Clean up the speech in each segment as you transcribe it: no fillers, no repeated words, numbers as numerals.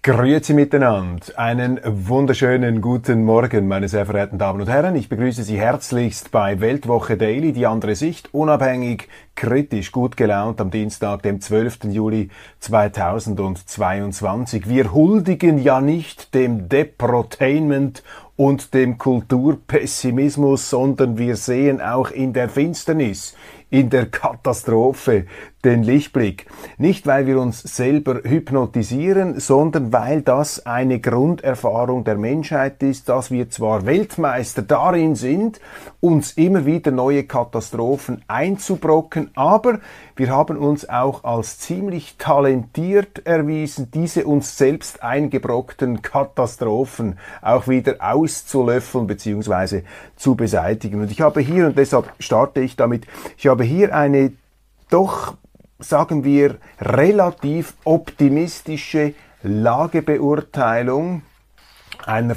Grüezi miteinander. Einen wunderschönen guten Morgen, meine sehr verehrten Damen und Herren. Ich begrüße Sie herzlichst bei Weltwoche Daily, die andere Sicht, unabhängig, kritisch, gut gelaunt am Dienstag, dem 12. Juli 2022. Wir huldigen ja nicht dem Deprotainment und dem Kulturpessimismus, sondern wir sehen auch in der Finsternis, in der Katastrophe den Lichtblick. Nicht, weil wir uns selber hypnotisieren, sondern weil das eine Grunderfahrung der Menschheit ist, dass wir zwar Weltmeister darin sind, uns immer wieder neue Katastrophen einzubrocken, aber wir haben uns auch als ziemlich talentiert erwiesen, diese uns selbst eingebrockten Katastrophen auch wieder auszulöffeln bzw. zu beseitigen. Und ich habe hier, und deshalb starte ich damit, ich habe hier eine doch, sagen wir, relativ optimistische Lagebeurteilung einer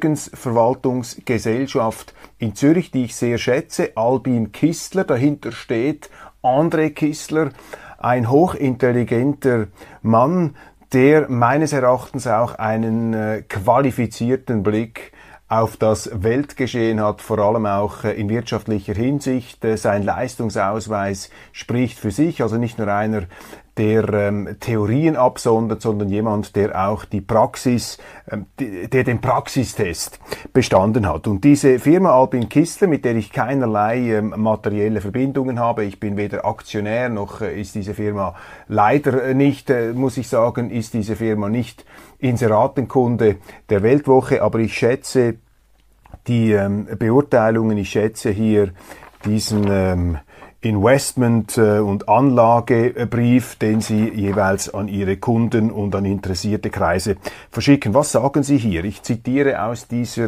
Vermögensverwaltungsgesellschaft in Zürich, die ich sehr schätze, Albin Kistler. Dahinter steht André Kistler, ein hochintelligenter Mann, der meines Erachtens auch einen qualifizierten Blick auf das Weltgeschehen hat, vor allem auch in wirtschaftlicher Hinsicht. Sein Leistungsausweis spricht für sich, also nicht nur einer, der Theorien absondert, sondern jemand, der auch die Praxis, der den Praxistest bestanden hat. Und diese Firma Albin Kistler, mit der ich keinerlei materielle Verbindungen habe, ich bin weder Aktionär noch ist diese Firma leider nicht, muss ich sagen, ist diese Firma nicht Inseratenkunde der Weltwoche, aber ich schätze die Beurteilungen, ich schätze hier diesen Investment- und Anlagebrief, den Sie jeweils an Ihre Kunden und an interessierte Kreise verschicken. Was sagen Sie hier? Ich zitiere aus diesem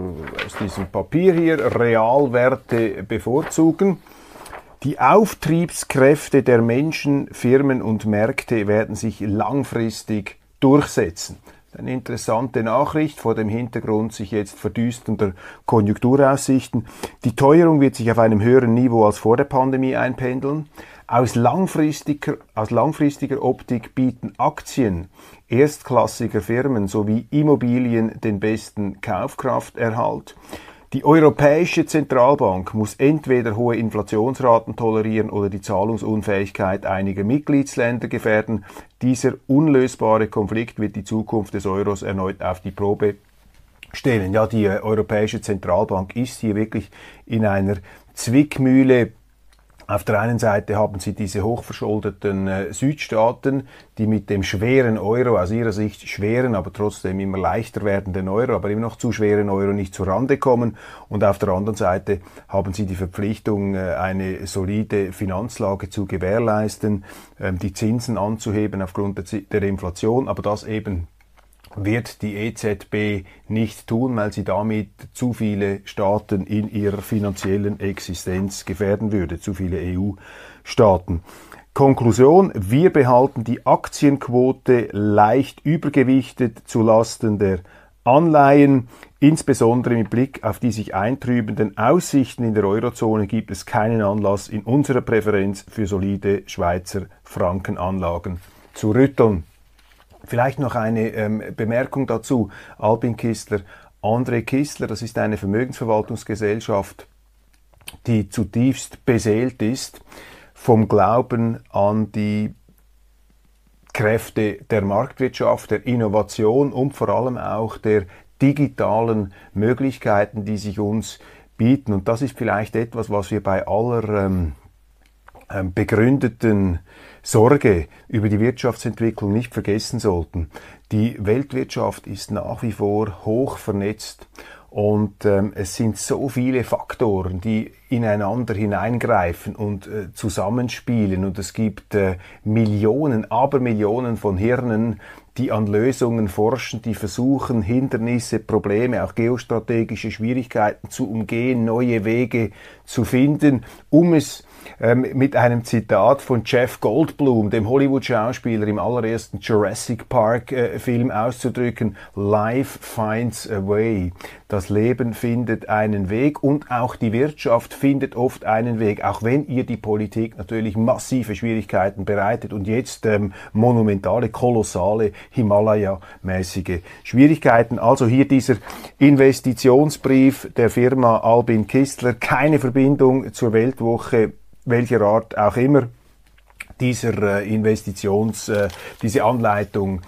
Papier hier: Realwerte bevorzugen. Die Auftriebskräfte der Menschen, Firmen und Märkte werden sich langfristig durchsetzen. Eine interessante Nachricht vor dem Hintergrund sich jetzt verdüsternder Konjunkturaussichten. Die Teuerung wird sich auf einem höheren Niveau als vor der Pandemie einpendeln. Aus langfristiger Optik bieten Aktien erstklassiger Firmen sowie Immobilien den besten Kaufkrafterhalt. Die Europäische Zentralbank muss entweder hohe Inflationsraten tolerieren oder die Zahlungsunfähigkeit einiger Mitgliedsländer gefährden. Dieser unlösbare Konflikt wird die Zukunft des Euros erneut auf die Probe stellen. Ja, die Europäische Zentralbank ist hier wirklich in einer Zwickmühle. Auf der einen Seite haben Sie diese hochverschuldeten Südstaaten, die mit dem schweren Euro, aus ihrer Sicht schweren, aber trotzdem immer leichter werdenden Euro, aber immer noch zu schweren Euro nicht zurande kommen. Und auf der anderen Seite haben Sie die Verpflichtung, eine solide Finanzlage zu gewährleisten, die Zinsen anzuheben aufgrund der Inflation, aber das eben wird die EZB nicht tun, weil sie damit zu viele Staaten in ihrer finanziellen Existenz gefährden würde, zu viele EU-Staaten. Konklusion: Wir behalten die Aktienquote leicht übergewichtet zu Lasten der Anleihen. Insbesondere mit Blick auf die sich eintrübenden Aussichten in der Eurozone gibt es keinen Anlass, in unserer Präferenz für solide Schweizer Frankenanlagen zu rütteln. Vielleicht noch eine Bemerkung dazu. Albin Kistler, André Kistler, das ist eine Vermögensverwaltungsgesellschaft, die zutiefst beseelt ist vom Glauben an die Kräfte der Marktwirtschaft, der Innovation und vor allem auch der digitalen Möglichkeiten, die sich uns bieten. Und das ist vielleicht etwas, was wir bei aller begründeten Sorge über die Wirtschaftsentwicklung nicht vergessen sollten. Die Weltwirtschaft ist nach wie vor hoch vernetzt und es sind so viele Faktoren, die ineinander hineingreifen und zusammenspielen, und es gibt Millionen, Abermillionen von Hirnen, die an Lösungen forschen, die versuchen, Hindernisse, Probleme, auch geostrategische Schwierigkeiten zu umgehen, neue Wege zu finden, um es mit einem Zitat von Jeff Goldblum, dem Hollywood-Schauspieler im allerersten Jurassic Park-Film auszudrücken: Life finds a way. das Leben findet einen Weg und auch die Wirtschaft findet oft einen Weg, auch wenn ihr die Politik natürlich massive Schwierigkeiten bereitet und jetzt monumentale, kolossale, Himalaya-mäßige Schwierigkeiten. Also hier dieser Investitionsbrief der Firma Albin Kistler, keine Verbindung zur Weltwoche, welcher Art auch immer. Diese Anleitung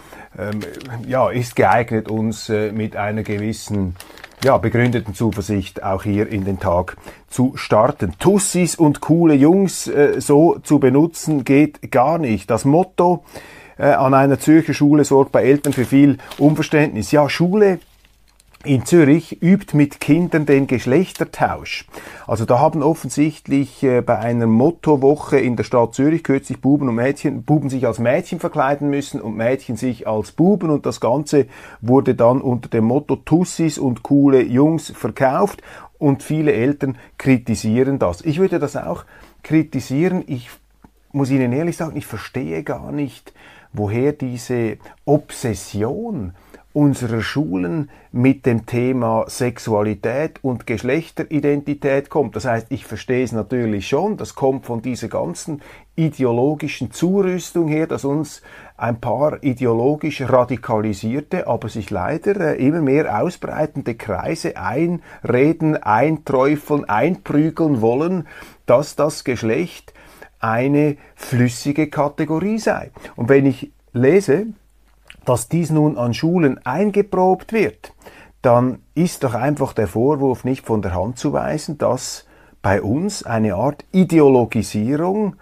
ist geeignet, uns mit einer gewissen begründeten Zuversicht auch hier in den Tag zu starten. Tussis und coole Jungs so zu benutzen geht gar nicht. Das Motto an einer Zürcher Schule sorgt bei Eltern für viel Unverständnis. Ja, Schule in Zürich übt mit Kindern den Geschlechtertausch. Also da haben offensichtlich bei einer Mottowoche in der Stadt Zürich kürzlich Buben sich als Mädchen verkleiden müssen und Mädchen sich als Buben, und das Ganze wurde dann unter dem Motto Tussis und coole Jungs verkauft und viele Eltern kritisieren das. Ich würde das auch kritisieren. Ich muss Ihnen ehrlich sagen, ich verstehe gar nicht, woher diese Obsession unserer Schulen mit dem Thema Sexualität und Geschlechteridentität kommt. Das heißt, ich verstehe es natürlich schon, das kommt von dieser ganzen ideologischen Zurüstung her, dass uns ein paar ideologisch radikalisierte, aber sich leider immer mehr ausbreitende Kreise einreden, einträufeln, einprügeln wollen, dass das Geschlecht eine flüssige Kategorie sei. Und wenn ich lese, dass dies nun an Schulen eingeprobt wird, dann ist doch einfach der Vorwurf nicht von der Hand zu weisen, dass bei uns eine Art Ideologisierung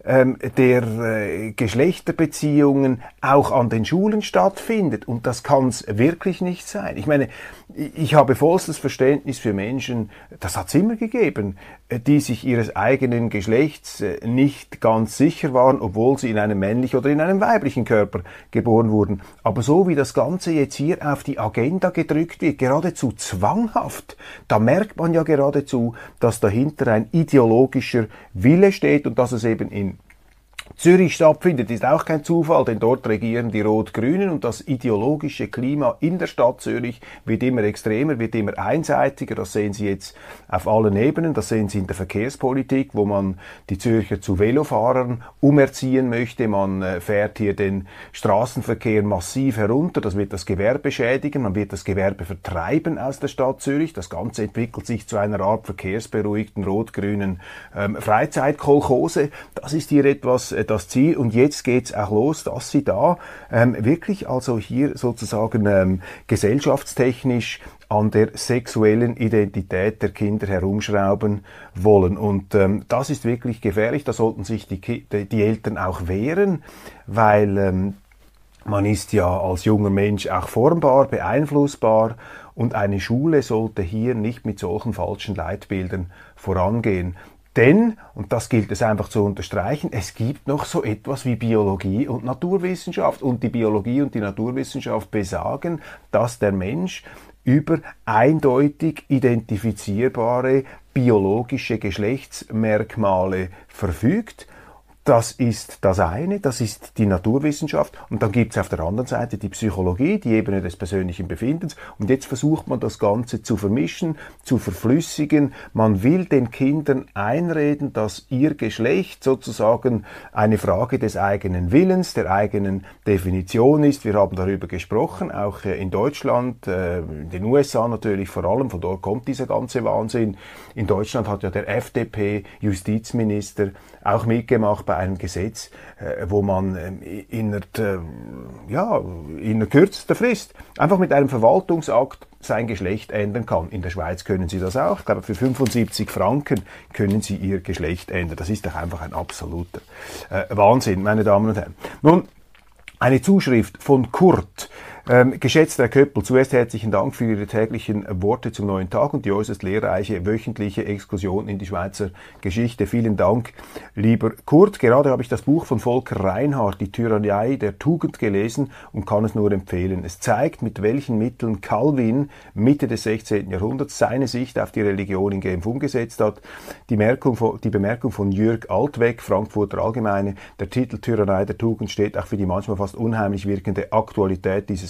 der Geschlechterbeziehungen auch an den Schulen stattfindet. Und das kann es wirklich nicht sein. Ich meine, ich habe vollstes Verständnis für Menschen, das hat es immer gegeben, die sich ihres eigenen Geschlechts nicht ganz sicher waren, obwohl sie in einem männlichen oder in einem weiblichen Körper geboren wurden. Aber so wie das Ganze jetzt hier auf die Agenda gedrückt wird, geradezu zwanghaft, da merkt man ja geradezu, dass dahinter ein ideologischer Wille steht, und dass es eben in Zürich stattfindet, ist auch kein Zufall, denn dort regieren die Rot-Grünen, und das ideologische Klima in der Stadt Zürich wird immer extremer, wird immer einseitiger. Das sehen Sie jetzt auf allen Ebenen, das sehen Sie in der Verkehrspolitik, wo man die Zürcher zu Velofahrern umerziehen möchte. Man fährt hier den Straßenverkehr massiv herunter, das wird das Gewerbe schädigen, man wird das Gewerbe vertreiben aus der Stadt Zürich. Das Ganze entwickelt sich zu einer Art verkehrsberuhigten rot-grünen Freizeitkolchose. Das ist hier etwas das Ziel, und jetzt geht's auch los, dass sie da wirklich also hier sozusagen gesellschaftstechnisch an der sexuellen Identität der Kinder herumschrauben wollen. Und das ist wirklich gefährlich, da sollten sich die Eltern auch wehren, weil man ist ja als junger Mensch auch formbar, beeinflussbar, und eine Schule sollte hier nicht mit solchen falschen Leitbildern vorangehen. Denn, und das gilt es einfach zu unterstreichen, es gibt noch so etwas wie Biologie und Naturwissenschaft. Und die Biologie und die Naturwissenschaft besagen, dass der Mensch über eindeutig identifizierbare biologische Geschlechtsmerkmale verfügt. Das ist das eine, das ist die Naturwissenschaft, und dann gibt es auf der anderen Seite die Psychologie, die Ebene des persönlichen Befindens, und jetzt versucht man das Ganze zu vermischen, zu verflüssigen. Man will den Kindern einreden, dass ihr Geschlecht sozusagen eine Frage des eigenen Willens, der eigenen Definition ist. Wir haben darüber gesprochen, auch in Deutschland, in den USA natürlich vor allem, von dort kommt dieser ganze Wahnsinn. In Deutschland hat ja der FDP-Justizminister auch mitgemacht bei einem Gesetz, wo man innerhalb kürzester Frist einfach mit einem Verwaltungsakt sein Geschlecht ändern kann. In der Schweiz können Sie das auch. Ich glaube, für 75 Franken können Sie Ihr Geschlecht ändern. Das ist doch einfach ein absoluter Wahnsinn, meine Damen und Herren. Nun, eine Zuschrift von Kurt. Geschätzter Herr Köppel, zuerst herzlichen Dank für Ihre täglichen Worte zum neuen Tag und die äußerst lehrreiche wöchentliche Exkursion in die Schweizer Geschichte. Vielen Dank, lieber Kurt. Gerade habe ich das Buch von Volker Reinhardt, Die Tyrannei der Tugend, gelesen und kann es nur empfehlen. Es zeigt, mit welchen Mitteln Calvin Mitte des 16. Jahrhunderts seine Sicht auf die Religion in Genf umgesetzt hat. Die Bemerkung von Jürg Altweg, Frankfurter Allgemeine, der Titel Tyrannei der Tugend steht auch für die manchmal fast unheimlich wirkende Aktualität dieses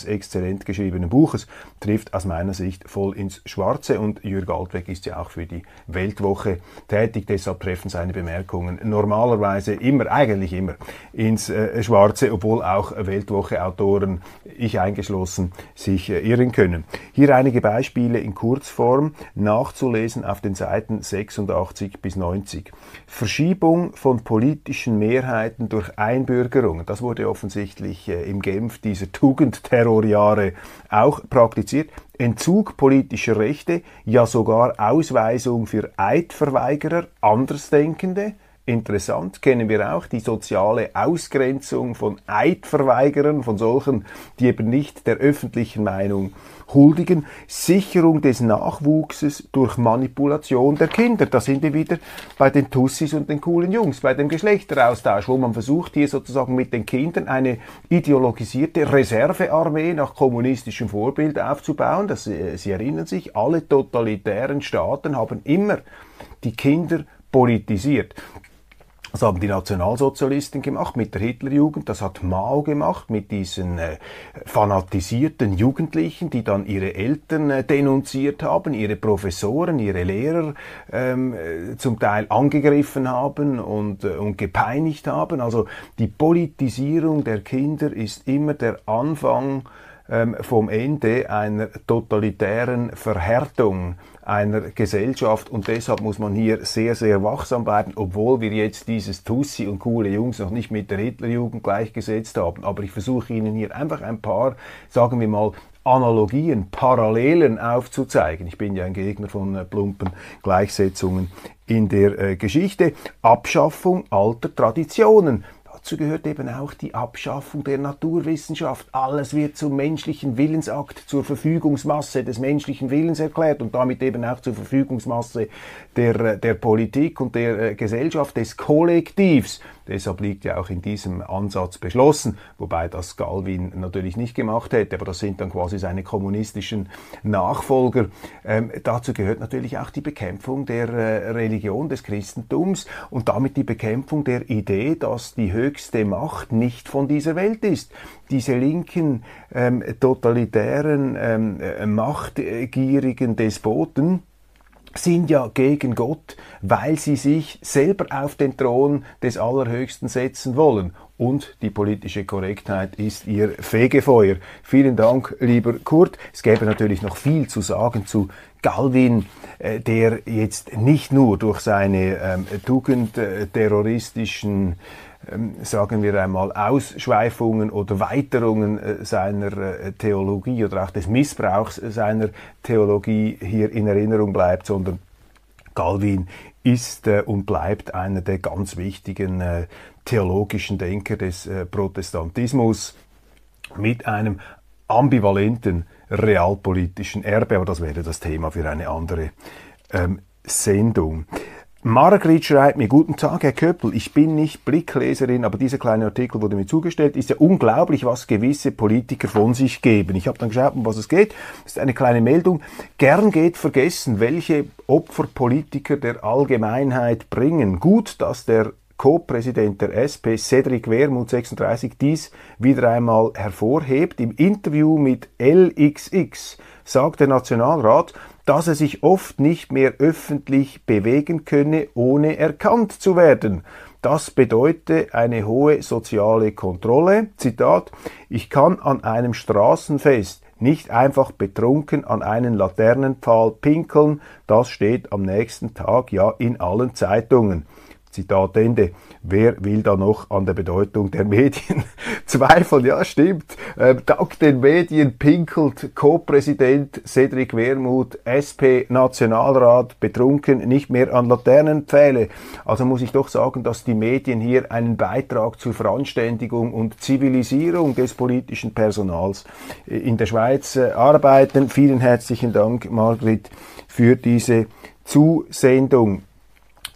eines exzellent geschriebenen Buches, trifft aus meiner Sicht voll ins Schwarze, und Jürg Altwegg ist ja auch für die Weltwoche tätig, deshalb treffen seine Bemerkungen normalerweise eigentlich immer ins Schwarze, obwohl auch Weltwoche-Autoren, ich eingeschlossen, sich irren können. Hier einige Beispiele in Kurzform, nachzulesen auf den Seiten 86 bis 90. Verschiebung von politischen Mehrheiten durch Einbürgerung. Das wurde offensichtlich im Genf dieser Tugendterrorjahre auch praktiziert. Entzug politischer Rechte, ja sogar Ausweisung für Eidverweigerer, Andersdenkende. Interessant, kennen wir auch die soziale Ausgrenzung von Eidverweigerern, von solchen, die eben nicht der öffentlichen Meinung huldigen. Sicherung des Nachwuchses durch Manipulation der Kinder. Da sind wir wieder bei den Tussis und den coolen Jungs, bei dem Geschlechteraustausch, wo man versucht, hier sozusagen mit den Kindern eine ideologisierte Reservearmee nach kommunistischem Vorbild aufzubauen. Sie erinnern sich, alle totalitären Staaten haben immer die Kinder politisiert. Das haben die Nationalsozialisten gemacht mit der Hitlerjugend, das hat Mao gemacht mit diesen fanatisierten Jugendlichen, die dann ihre Eltern denunziert haben, ihre Professoren, ihre Lehrer zum Teil angegriffen haben und gepeinigt haben. Also die Politisierung der Kinder ist immer der Anfang vom Ende einer totalitären Verhärtung einer Gesellschaft, und deshalb muss man hier sehr, sehr wachsam bleiben, obwohl wir jetzt dieses Tussi und coole Jungs noch nicht mit der Hitlerjugend gleichgesetzt haben. Aber ich versuche Ihnen hier einfach ein paar, sagen wir mal, Analogien, Parallelen aufzuzeigen. Ich bin ja ein Gegner von plumpen Gleichsetzungen in der Geschichte. Abschaffung alter Traditionen. Dazu gehört eben auch die Abschaffung der Naturwissenschaft. Alles wird zum menschlichen Willensakt, zur Verfügungsmasse des menschlichen Willens erklärt und damit eben auch zur Verfügungsmasse der Politik und der Gesellschaft, des Kollektivs. Deshalb liegt ja auch in diesem Ansatz beschlossen, wobei das Galvin natürlich nicht gemacht hätte, aber das sind dann quasi seine kommunistischen Nachfolger. Dazu gehört natürlich auch die Bekämpfung der Religion, des Christentums und damit die Bekämpfung der Idee, dass die höchste Macht nicht von dieser Welt ist. Diese linken, totalitären, machtgierigen Despoten sind ja gegen Gott, weil sie sich selber auf den Thron des Allerhöchsten setzen wollen. Und die politische Korrektheit ist ihr Fegefeuer. Vielen Dank, lieber Kurt. Es gäbe natürlich noch viel zu sagen zu Galvin, der jetzt nicht nur durch seine tugendterroristischen sagen wir einmal, Ausschweifungen oder Weiterungen seiner Theologie oder auch des Missbrauchs seiner Theologie hier in Erinnerung bleibt, sondern Galvin ist und bleibt einer der ganz wichtigen theologischen Denker des Protestantismus mit einem ambivalenten realpolitischen Erbe, aber das wäre das Thema für eine andere Sendung. Margrit schreibt mir: Guten Tag, Herr Köppel, ich bin nicht Blickleserin, aber dieser kleine Artikel wurde mir zugestellt. Ist ja unglaublich, was gewisse Politiker von sich geben. Ich habe dann geschaut, um was es geht. Das ist eine kleine Meldung. Gern geht vergessen, welche Opfer Politiker der Allgemeinheit bringen. Gut, dass der Co-Präsident der SP, Cedric Wermuth, 36, dies wieder einmal hervorhebt. Im Interview mit LXX sagt der Nationalrat, dass er sich oft nicht mehr öffentlich bewegen könne, ohne erkannt zu werden. Das bedeute eine hohe soziale Kontrolle. Zitat: Ich kann an einem Straßenfest nicht einfach betrunken an einen Laternenpfahl pinkeln, das steht am nächsten Tag ja in allen Zeitungen. Zitat Ende. Wer will da noch an der Bedeutung der Medien zweifeln? Ja, stimmt. Dank den Medien pinkelt Co-Präsident Cedric Wermuth, SP-Nationalrat, betrunken, nicht mehr an Laternenpfähle. Also muss ich doch sagen, dass die Medien hier einen Beitrag zur Veranständigung und Zivilisierung des politischen Personals in der Schweiz arbeiten. Vielen herzlichen Dank, Margrit, für diese Zusendung.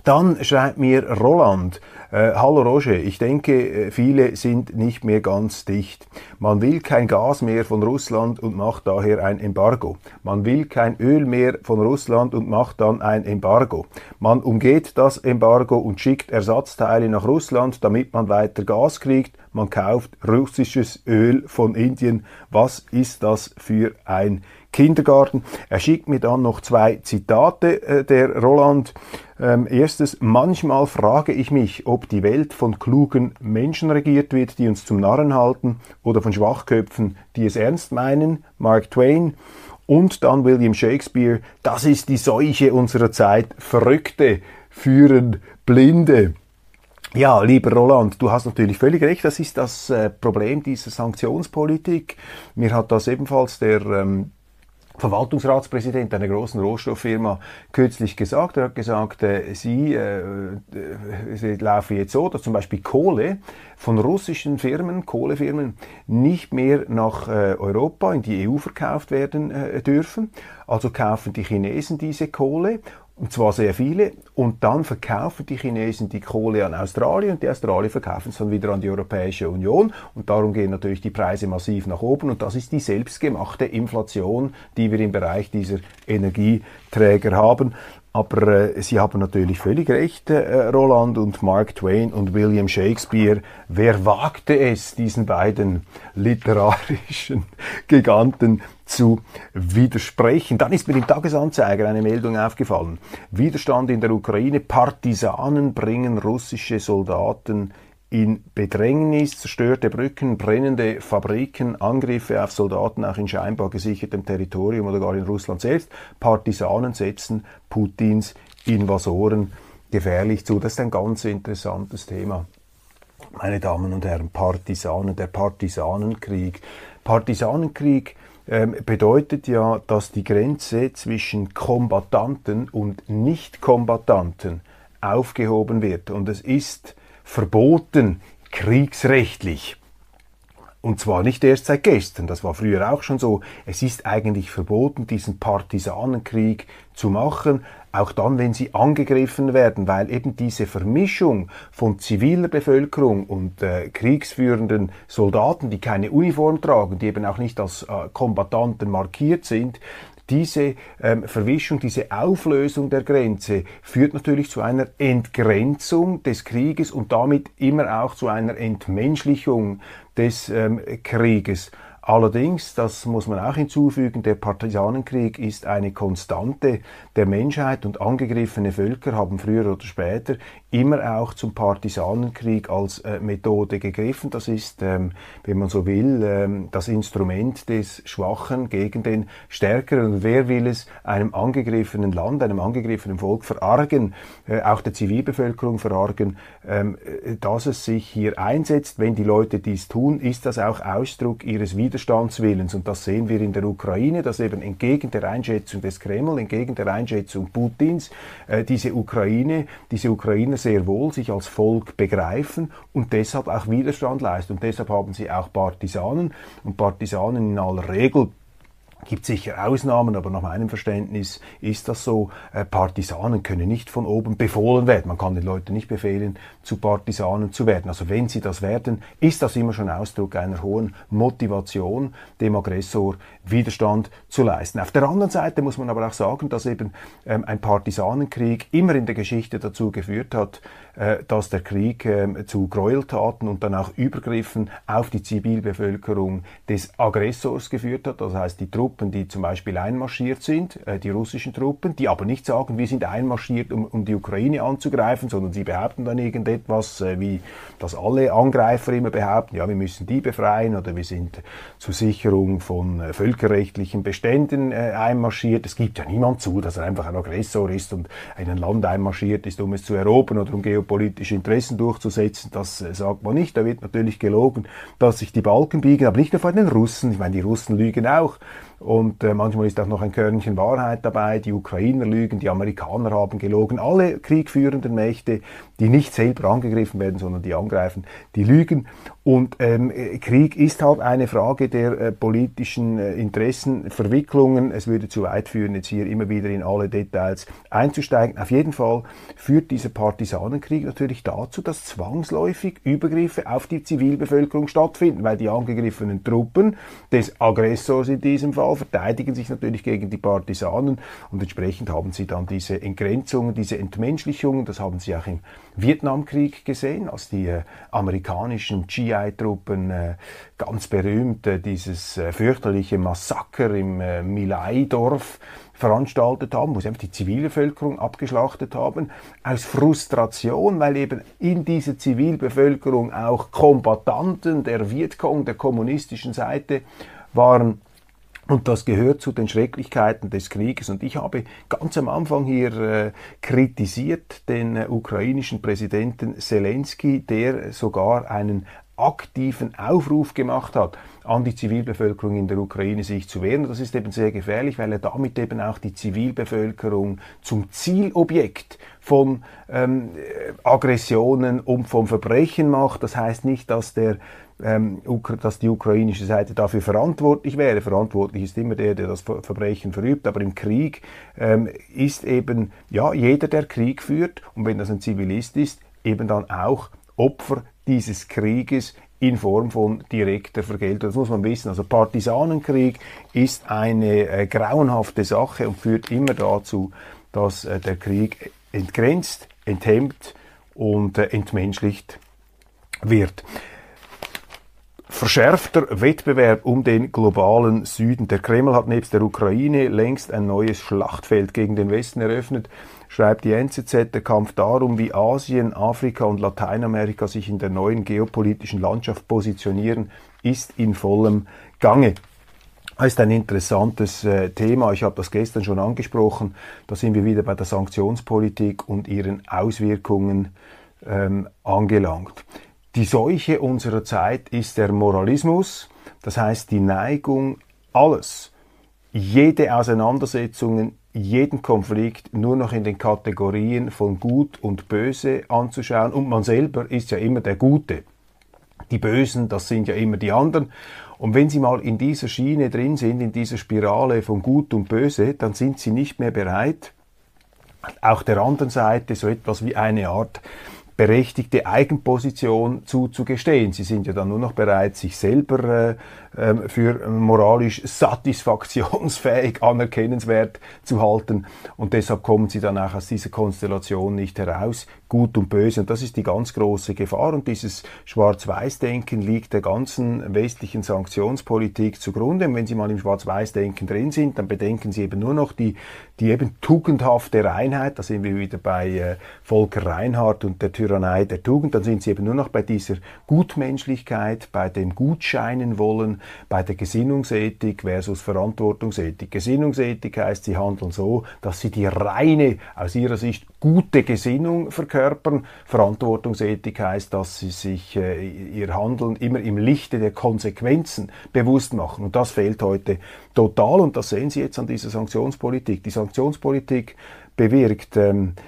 Dann schreibt mir Roland, hallo Roger, ich denke, viele sind nicht mehr ganz dicht. Man will kein Gas mehr von Russland und macht daher ein Embargo. Man will kein Öl mehr von Russland und macht dann ein Embargo. Man umgeht das Embargo und schickt Ersatzteile nach Russland, damit man weiter Gas kriegt. Man kauft russisches Öl von Indien. Was ist das für ein Kindergarten? Er schickt mir dann noch 2 Zitate, der Roland. Erstes, manchmal frage ich mich, ob die Welt von klugen Menschen regiert wird, die uns zum Narren halten, oder von Schwachköpfen, die es ernst meinen. Mark Twain. Und dann William Shakespeare, das ist die Seuche unserer Zeit. Verrückte führen Blinde. Ja, lieber Roland, du hast natürlich völlig recht, das ist das Problem dieser Sanktionspolitik. Mir hat das ebenfalls der Verwaltungsratspräsident einer großen Rohstofffirma kürzlich gesagt. Er hat gesagt, sie laufen jetzt so, dass zum Beispiel Kohle von russischen Firmen, Kohlefirmen, nicht mehr nach Europa, in die EU verkauft werden dürfen. Also kaufen die Chinesen diese Kohle, und zwar sehr viele, und dann verkaufen die Chinesen die Kohle an Australien und die Australier verkaufen es dann wieder an die Europäische Union, und darum gehen natürlich die Preise massiv nach oben, und das ist die selbstgemachte Inflation, die wir im Bereich dieser Energieträger haben. Aber Sie haben natürlich völlig recht, Roland, und Mark Twain und William Shakespeare. Wer wagte es, diesen beiden literarischen Giganten zu widersprechen? Dann ist mir im Tagesanzeiger eine Meldung aufgefallen. Widerstand in der Ukraine. Partisanen bringen russische Soldaten in Bedrängnis, zerstörte Brücken, brennende Fabriken, Angriffe auf Soldaten auch in scheinbar gesichertem Territorium oder gar in Russland selbst. Partisanen setzen Putins Invasoren gefährlich zu. Das ist ein ganz interessantes Thema. Meine Damen und Herren, Partisanen, der Partisanenkrieg. Partisanenkrieg bedeutet ja, dass die Grenze zwischen Kombattanten und Nicht-Kombattanten aufgehoben wird. Und es ist verboten, kriegsrechtlich. Und zwar nicht erst seit gestern, das war früher auch schon so. Es ist eigentlich verboten, diesen Partisanenkrieg zu machen, auch dann, wenn sie angegriffen werden, weil eben diese Vermischung von ziviler Bevölkerung und kriegsführenden Soldaten, die keine Uniform tragen, die eben auch nicht als Kombattanten markiert sind, diese Verwischung, diese Auflösung der Grenze führt natürlich zu einer Entgrenzung des Krieges und damit immer auch zu einer Entmenschlichung des Krieges. Allerdings, das muss man auch hinzufügen, der Partisanenkrieg ist eine Konstante der Menschheit, und angegriffene Völker haben früher oder später immer auch zum Partisanenkrieg als Methode gegriffen. Das ist, wenn man so will, das Instrument des Schwachen gegen den Stärkeren. Und wer will es einem angegriffenen Land, einem angegriffenen Volk verargen, auch der Zivilbevölkerung verargen, dass es sich hier einsetzt? Wenn die Leute dies tun, ist das auch Ausdruck ihres Widerstandswillens. Und das sehen wir in der Ukraine, dass eben entgegen der Einschätzung des Kreml, entgegen der Einschätzung Putins, diese Ukrainer sehr wohl sich als Volk begreifen und deshalb auch Widerstand leisten. Und deshalb haben sie auch Partisanen. Und Partisanen in aller Regel, gibt sicher Ausnahmen, aber nach meinem Verständnis ist das so. Partisanen können nicht von oben befohlen werden. Man kann den Leuten nicht befehlen, zu Partisanen zu werden. Also wenn sie das werden, ist das immer schon Ausdruck einer hohen Motivation, dem Aggressor Widerstand zu leisten. Auf der anderen Seite muss man aber auch sagen, dass eben ein Partisanenkrieg immer in der Geschichte dazu geführt hat, dass der Krieg zu Gräueltaten und dann auch Übergriffen auf die Zivilbevölkerung des Aggressors geführt hat. Das heißt, die Truppen, die zum Beispiel einmarschiert sind, die russischen Truppen, die aber nicht sagen, wir sind einmarschiert, um die Ukraine anzugreifen, sondern sie behaupten dann irgendetwas, wie das alle Angreifer immer behaupten, ja, wir müssen die befreien oder wir sind zur Sicherung von völkerrechtlichen Beständen einmarschiert. Es gibt ja niemand zu, dass er einfach ein Aggressor ist und in ein Land einmarschiert ist, um es zu erobern oder um geopolitische Interessen durchzusetzen. Das sagt man nicht. Da wird natürlich gelogen, dass sich die Balken biegen, aber nicht nur von den Russen. Ich meine, die Russen lügen auch. und manchmal ist auch noch ein Körnchen Wahrheit dabei. Die Ukrainer lügen, die Amerikaner haben gelogen. Alle kriegführenden Mächte, die nicht selber angegriffen werden, sondern die angreifen, die lügen. Und Krieg ist halt eine Frage der politischen Interessenverwicklungen. Es würde zu weit führen, jetzt hier immer wieder in alle Details einzusteigen. Auf jeden Fall führt dieser Partisanenkrieg natürlich dazu, dass zwangsläufig Übergriffe auf die Zivilbevölkerung stattfinden, weil die angegriffenen Truppen des Aggressors in diesem Fall verteidigen sich natürlich gegen die Partisanen und entsprechend haben sie dann diese Entgrenzungen, diese Entmenschlichungen. Das haben sie auch im Vietnamkrieg gesehen, als die amerikanischen GI-Truppen ganz berühmt dieses fürchterliche Massaker im Milai-Dorf veranstaltet haben, wo sie einfach die Zivilbevölkerung abgeschlachtet haben, aus Frustration, weil eben in dieser Zivilbevölkerung auch Kombattanten der Vietcong, der kommunistischen Seite, waren. Und das gehört zu den Schrecklichkeiten des Krieges. Und ich habe ganz am Anfang hier kritisiert den ukrainischen Präsidenten Zelensky, der sogar einen aktiven Aufruf gemacht hat an die Zivilbevölkerung in der Ukraine, sich zu wehren. Das ist eben sehr gefährlich, weil er damit eben auch die Zivilbevölkerung zum Zielobjekt von Aggressionen und vom Verbrechen macht. Das heißt nicht, dass die ukrainische Seite dafür verantwortlich wäre. Verantwortlich ist immer der das Verbrechen verübt, aber im Krieg ist eben jeder, der Krieg führt, und wenn das ein Zivilist ist, eben dann auch Opfer dieses Krieges in Form von direkter Vergeltung. Das muss man wissen. Also Partisanenkrieg ist eine grauenhafte Sache und führt immer dazu, dass der Krieg entgrenzt, enthemmt und entmenschlicht wird. Verschärfter Wettbewerb um den globalen Süden. Der Kreml hat nebst der Ukraine längst ein neues Schlachtfeld gegen den Westen eröffnet, schreibt die NZZ. Der Kampf darum, wie Asien, Afrika und Lateinamerika sich in der neuen geopolitischen Landschaft positionieren, ist in vollem Gange. Das ist ein interessantes Thema. Ich habe das gestern schon angesprochen. Da sind wir wieder bei der Sanktionspolitik und ihren Auswirkungen angelangt. Die Seuche unserer Zeit ist der Moralismus, das heißt die Neigung, jede Auseinandersetzung, jeden Konflikt nur noch in den Kategorien von Gut und Böse anzuschauen. Und man selber ist ja immer der Gute. Die Bösen, das sind ja immer die anderen. Und wenn Sie mal in dieser Schiene drin sind, in dieser Spirale von Gut und Böse, dann sind Sie nicht mehr bereit, auch der anderen Seite so etwas wie eine Art berechtigte Eigenposition zuzugestehen. Sie sind ja dann nur noch bereit, sich selber für moralisch satisfaktionsfähig, anerkennenswert zu halten. Und deshalb kommen sie dann auch aus dieser Konstellation nicht heraus, Gut und Böse. Und das ist die ganz große Gefahr. Und dieses Schwarz-Weiß-Denken liegt der ganzen westlichen Sanktionspolitik zugrunde. Und wenn Sie mal im Schwarz-Weiß-Denken drin sind, dann bedenken Sie eben nur noch die eben tugendhafte Reinheit. Da sind wir wieder bei Volker Reinhardt und der Tyrannei der Tugend. Dann sind Sie eben nur noch bei dieser Gutmenschlichkeit, bei dem Gutscheinen wollen, bei der Gesinnungsethik versus Verantwortungsethik. Gesinnungsethik heißt, Sie handeln so, dass Sie die reine, aus Ihrer Sicht gute Gesinnung verkörpern. Verantwortungsethik heißt, dass Sie sich Ihr Handeln immer im Lichte der Konsequenzen bewusst machen. Und das fehlt heute total. Und das sehen Sie jetzt an dieser Sanktionspolitik. Die Sanktionspolitik bewirkt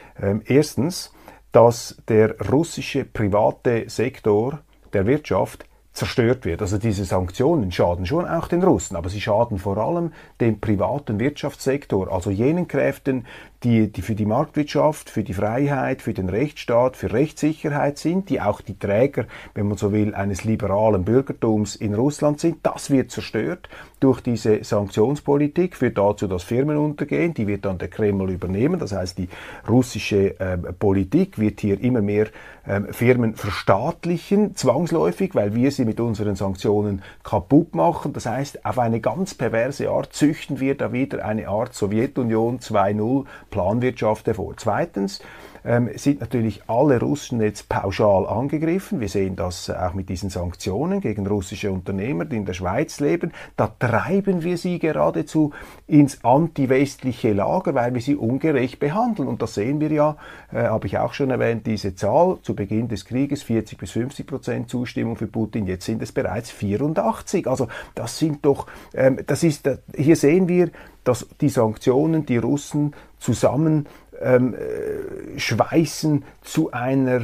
erstens, dass der russische private Sektor der Wirtschaft zerstört wird. Also diese Sanktionen schaden schon auch den Russen, aber sie schaden vor allem dem privaten Wirtschaftssektor, also jenen Kräften, die für die Marktwirtschaft, für die Freiheit, für den Rechtsstaat, für Rechtssicherheit sind, die auch die Träger, wenn man so will, eines liberalen Bürgertums in Russland sind. Das wird zerstört durch diese Sanktionspolitik, führt dazu, dass Firmen untergehen, die wird dann der Kreml übernehmen. Das heißt, die russische Politik wird hier immer mehr Firmen verstaatlichen, zwangsläufig, weil wir sie mit unseren Sanktionen kaputt machen. Das heißt, auf eine ganz perverse Art züchten wir da wieder eine Art Sowjetunion 2.0 Planwirtschaft hervor. Zweitens, sind natürlich alle Russen jetzt pauschal angegriffen. Wir sehen das auch mit diesen Sanktionen gegen russische Unternehmer, die in der Schweiz leben. Da treiben wir sie geradezu ins anti-westliche Lager, weil wir sie ungerecht behandeln. Und das sehen wir ja, habe ich auch schon erwähnt, diese Zahl zu Beginn des Krieges, 40-50% Zustimmung für Putin, jetzt sind es bereits 84. Also das sind doch, hier sehen wir, dass die Sanktionen die Russen zusammen schweißen zu einer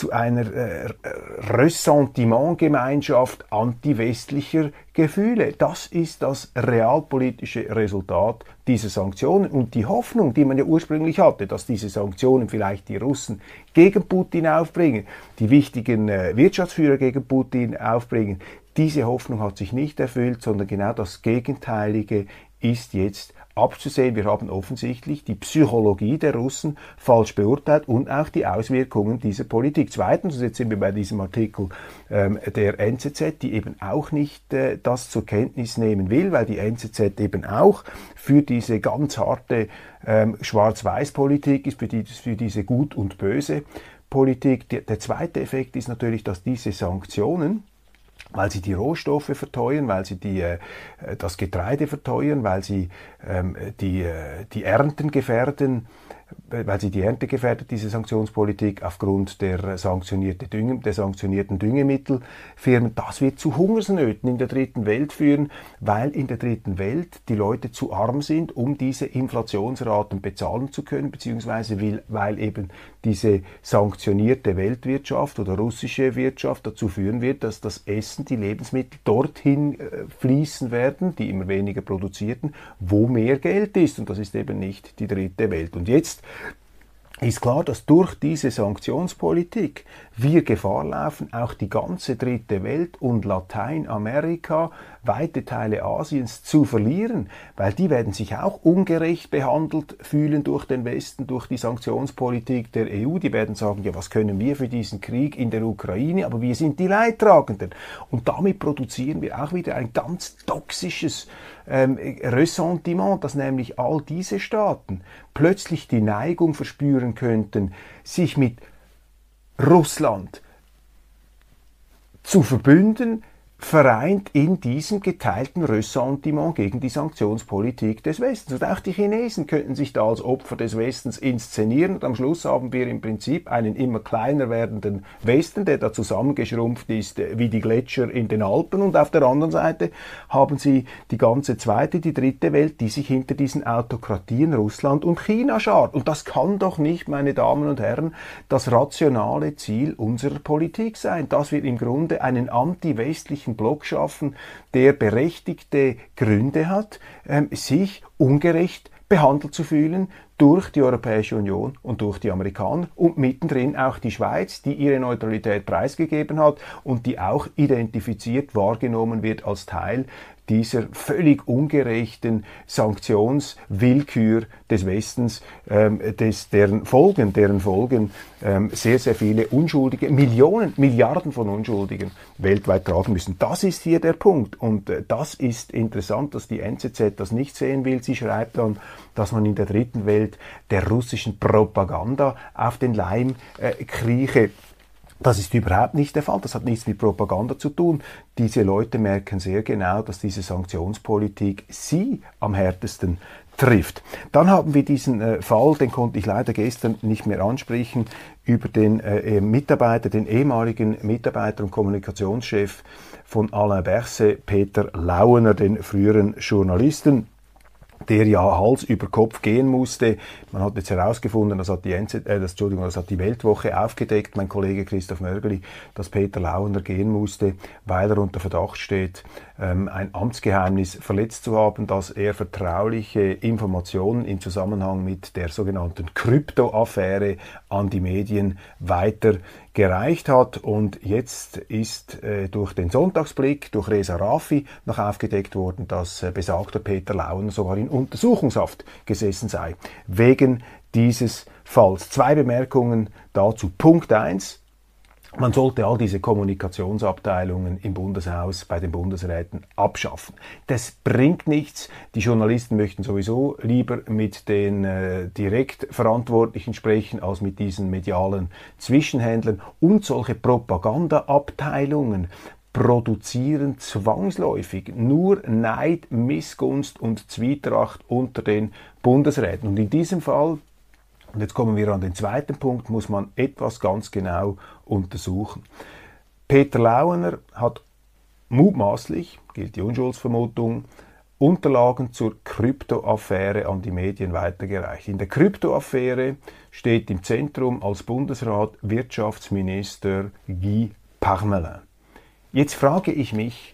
Ressentimentgemeinschaft anti-westlicher Gefühle. Das ist das realpolitische Resultat dieser Sanktionen und die Hoffnung, die man ja ursprünglich hatte, dass diese Sanktionen vielleicht die Russen gegen Putin aufbringen, die wichtigen Wirtschaftsführer gegen Putin aufbringen. Diese Hoffnung hat sich nicht erfüllt, sondern genau das Gegenteilige ist jetzt abzusehen. Wir haben offensichtlich die Psychologie der Russen falsch beurteilt und auch die Auswirkungen dieser Politik. Zweitens, und jetzt sind wir bei diesem Artikel der NZZ, die eben auch nicht das zur Kenntnis nehmen will, weil die NZZ eben auch für diese ganz harte Schwarz-Weiß-Politik ist, für diese Gut- und Böse-Politik. Der zweite Effekt ist natürlich, dass diese Sanktionen, weil sie die Rohstoffe verteuern, weil sie das Getreide verteuern, weil sie die Ernten gefährden, diese Sanktionspolitik aufgrund der sanktionierten Düngemittelfirmen. Das wird zu Hungersnöten in der dritten Welt führen, weil in der dritten Welt die Leute zu arm sind, um diese Inflationsraten bezahlen zu können, beziehungsweise weil eben diese sanktionierte Weltwirtschaft oder russische Wirtschaft dazu führen wird, dass das Essen, die Lebensmittel dorthin fließen werden, die immer weniger produzierten, wo mehr Geld ist. Und das ist eben nicht die dritte Welt. Und jetzt ist klar, dass durch diese Sanktionspolitik wir Gefahr laufen, auch die ganze dritte Welt und Lateinamerika, weite Teile Asiens zu verlieren, weil die werden sich auch ungerecht behandelt fühlen durch den Westen, durch die Sanktionspolitik der EU. Die werden sagen, ja, was können wir für diesen Krieg in der Ukraine, aber wir sind die Leidtragenden. Und damit produzieren wir auch wieder ein ganz toxisches Ressentiment, dass nämlich all diese Staaten plötzlich die Neigung verspüren könnten, sich mit Russland zu verbünden, vereint in diesem geteilten Ressentiment gegen die Sanktionspolitik des Westens. Und auch die Chinesen könnten sich da als Opfer des Westens inszenieren. Und am Schluss haben wir im Prinzip einen immer kleiner werdenden Westen, der da zusammengeschrumpft ist wie die Gletscher in den Alpen. Und auf der anderen Seite haben sie die ganze zweite, die dritte Welt, die sich hinter diesen Autokratien Russland und China schart. Und das kann doch nicht, meine Damen und Herren, das rationale Ziel unserer Politik sein, dass wir im Grunde einen anti-westlichen Block schaffen, der berechtigte Gründe hat, sich ungerecht behandelt zu fühlen durch die Europäische Union und durch die Amerikaner und mittendrin auch die Schweiz, die ihre Neutralität preisgegeben hat und die auch identifiziert wahrgenommen wird als Teil dieser völlig ungerechten Sanktionswillkür des Westens, deren Folgen sehr, sehr viele Unschuldige, Milliarden von Unschuldigen weltweit tragen müssen. Das ist hier der Punkt. Und das ist interessant, dass die NZZ das nicht sehen will. Sie schreibt dann, dass man in der dritten Welt der russischen Propaganda auf den Leim krieche. Das ist überhaupt nicht der Fall. Das hat nichts mit Propaganda zu tun. Diese Leute merken sehr genau, dass diese Sanktionspolitik sie am härtesten trifft. Dann haben wir diesen Fall, den konnte ich leider gestern nicht mehr ansprechen, über den den ehemaligen Mitarbeiter und Kommunikationschef von Alain Berset, Peter Lauener, den früheren Journalisten, der ja Hals über Kopf gehen musste. Man hat jetzt herausgefunden, das hat die Weltwoche aufgedeckt, mein Kollege Christoph Mörgeli, dass Peter Lauener gehen musste, weil er unter Verdacht steht, ein Amtsgeheimnis verletzt zu haben, dass er vertrauliche Informationen im Zusammenhang mit der sogenannten Krypto-Affäre an die Medien weitergereicht hat. Und jetzt ist durch den Sonntagsblick, durch Reza Rafi noch aufgedeckt worden, dass besagter Peter Lauener sogar in Untersuchungshaft gesessen sei, wegen dieses Falls. Zwei Bemerkungen dazu. Punkt 1. Man sollte all diese Kommunikationsabteilungen im Bundeshaus bei den Bundesräten abschaffen. Das bringt nichts. Die Journalisten möchten sowieso lieber mit den direkt Verantwortlichen sprechen, als mit diesen medialen Zwischenhändlern. Und solche Propagandaabteilungen produzieren zwangsläufig nur Neid, Missgunst und Zwietracht unter den Bundesräten. Und in diesem Fall, und jetzt kommen wir an den zweiten Punkt, muss man etwas ganz genau untersuchen. Peter Lauener hat mutmaßlich, gilt die Unschuldsvermutung, Unterlagen zur Kryptoaffäre an die Medien weitergereicht. In der Kryptoaffäre steht im Zentrum als Bundesrat Wirtschaftsminister Guy Parmelin. Jetzt frage ich mich,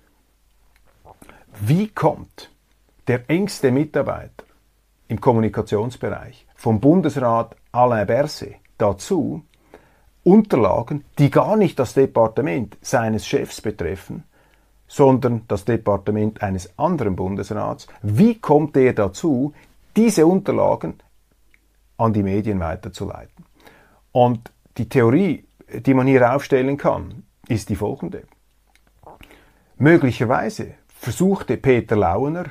wie kommt der engste Mitarbeiter im Kommunikationsbereich vom Bundesrat Alain Berset dazu, Unterlagen, die gar nicht das Departement seines Chefs betreffen, sondern das Departement eines anderen Bundesrats, wie kommt er dazu, diese Unterlagen an die Medien weiterzuleiten? Und die Theorie, die man hier aufstellen kann, ist die folgende. Möglicherweise versuchte Peter Lauener,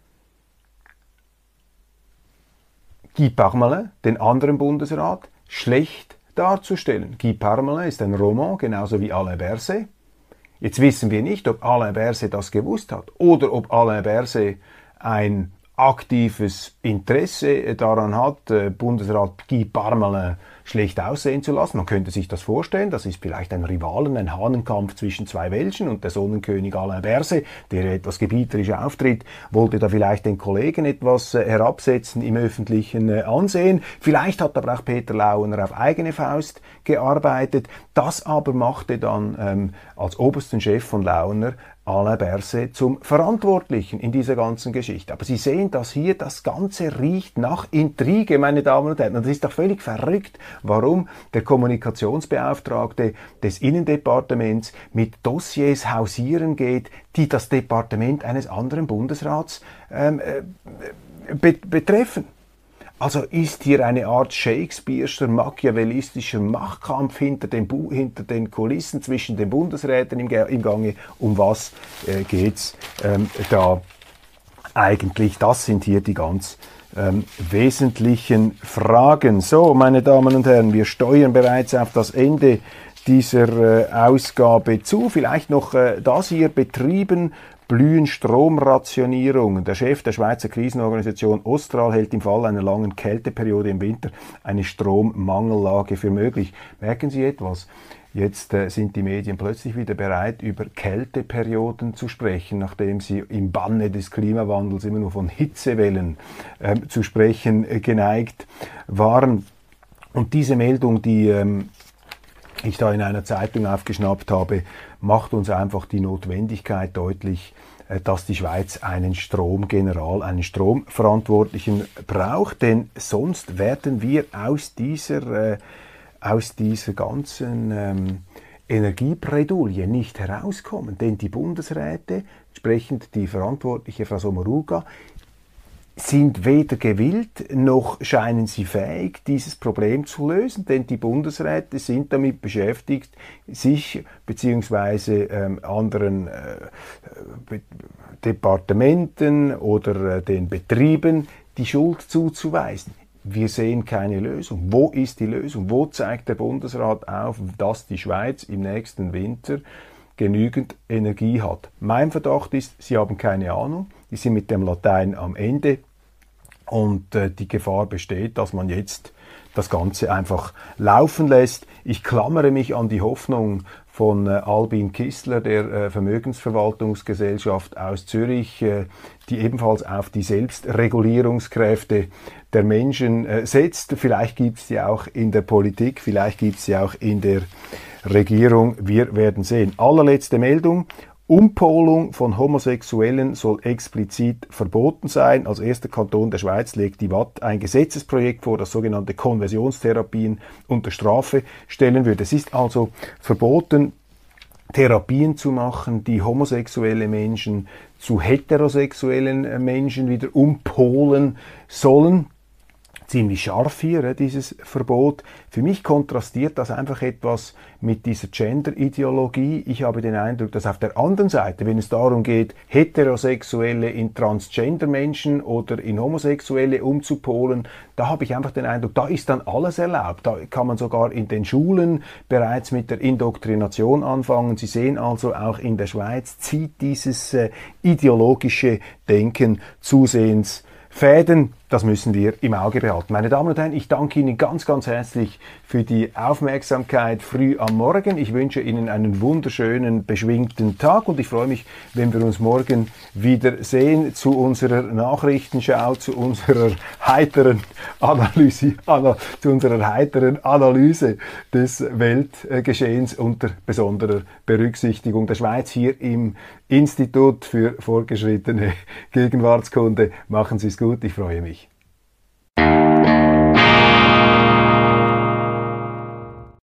Guy Parmelin, den anderen Bundesrat, schlecht darzustellen. Guy Parmelin ist ein Roman, genauso wie Alain Berset. Jetzt wissen wir nicht, ob Alain Berset das gewusst hat oder ob Alain Berset ein aktives Interesse daran hat, Bundesrat Guy Parmelin schlecht aussehen zu lassen. Man könnte sich das vorstellen, das ist vielleicht ein Rivalen, ein Hahnenkampf zwischen zwei Welschen und der Sonnenkönig Alain Berset, der etwas gebieterisch auftritt, wollte da vielleicht den Kollegen etwas herabsetzen im öffentlichen Ansehen. Vielleicht hat aber auch Peter Lauener auf eigene Faust gearbeitet. Das aber machte dann als obersten Chef von Lauener Alain Berset zum Verantwortlichen in dieser ganzen Geschichte. Aber Sie sehen, dass hier das Ganze riecht nach Intrige, meine Damen und Herren. Und das ist doch völlig verrückt, warum der Kommunikationsbeauftragte des Innendepartements mit Dossiers hausieren geht, die das Departement eines anderen Bundesrats betreffen. Also ist hier eine Art Shakespeare'scher, machiavellistischer Machtkampf hinter den Kulissen zwischen den Bundesräten im Gange. Um was geht's da eigentlich? Das sind hier die ganz wesentlichen Fragen. So, meine Damen und Herren, wir steuern bereits auf das Ende dieser Ausgabe zu. Vielleicht noch das hier: Betrieben blühen Stromrationierungen. Der Chef der Schweizer Krisenorganisation Ostral hält im Fall einer langen Kälteperiode im Winter eine Strommangellage für möglich. Merken Sie etwas? Jetzt sind die Medien plötzlich wieder bereit, über Kälteperioden zu sprechen, nachdem sie im Banne des Klimawandels immer nur von Hitzewellen zu sprechen geneigt waren. Und diese Meldung, die ich da in einer Zeitung aufgeschnappt habe, macht uns einfach die Notwendigkeit deutlich, dass die Schweiz einen Stromgeneral, einen Stromverantwortlichen braucht, denn sonst werden wir aus dieser ganzen Energiebredouille nicht herauskommen, denn die Bundesräte, entsprechend die verantwortliche Frau Sommaruga, sind weder gewillt, noch scheinen sie fähig, dieses Problem zu lösen, denn die Bundesräte sind damit beschäftigt, sich bzw. anderen Departementen oder den Betrieben die Schuld zuzuweisen. Wir sehen keine Lösung. Wo ist die Lösung? Wo zeigt der Bundesrat auf, dass die Schweiz im nächsten Winter genügend Energie hat? Mein Verdacht ist, sie haben keine Ahnung. Die sind mit dem Latein am Ende und die Gefahr besteht, dass man jetzt das Ganze einfach laufen lässt. Ich klammere mich an die Hoffnung von Albin Kistler, der Vermögensverwaltungsgesellschaft aus Zürich, die ebenfalls auf die Selbstregulierungskräfte der Menschen setzt. Vielleicht gibt es sie auch in der Politik, vielleicht gibt es sie auch in der Regierung. Wir werden sehen. Allerletzte Meldung. Umpolung von Homosexuellen soll explizit verboten sein. Als erster Kanton der Schweiz legt die Watt ein Gesetzesprojekt vor, das sogenannte Konversionstherapien unter Strafe stellen würde. Es ist also verboten, Therapien zu machen, die homosexuelle Menschen zu heterosexuellen Menschen wieder umpolen sollen. ziemlich scharf hier, dieses Verbot. Für mich kontrastiert das einfach etwas mit dieser Gender-Ideologie. Ich habe den Eindruck, dass auf der anderen Seite, wenn es darum geht, Heterosexuelle in Transgender-Menschen oder in Homosexuelle umzupolen, da habe ich einfach den Eindruck, da ist dann alles erlaubt. Da kann man sogar in den Schulen bereits mit der Indoktrination anfangen. Sie sehen also, auch in der Schweiz zieht dieses ideologische Denken zusehends Fäden. Das müssen wir im Auge behalten. Meine Damen und Herren, ich danke Ihnen ganz, ganz herzlich für die Aufmerksamkeit früh am Morgen. Ich wünsche Ihnen einen wunderschönen, beschwingten Tag und ich freue mich, wenn wir uns morgen wieder sehen zu unserer Nachrichtenschau, zu unserer heiteren Analyse des Weltgeschehens unter besonderer Berücksichtigung der Schweiz hier im Institut für fortgeschrittene Gegenwartskunde. Machen Sie es gut, ich freue mich.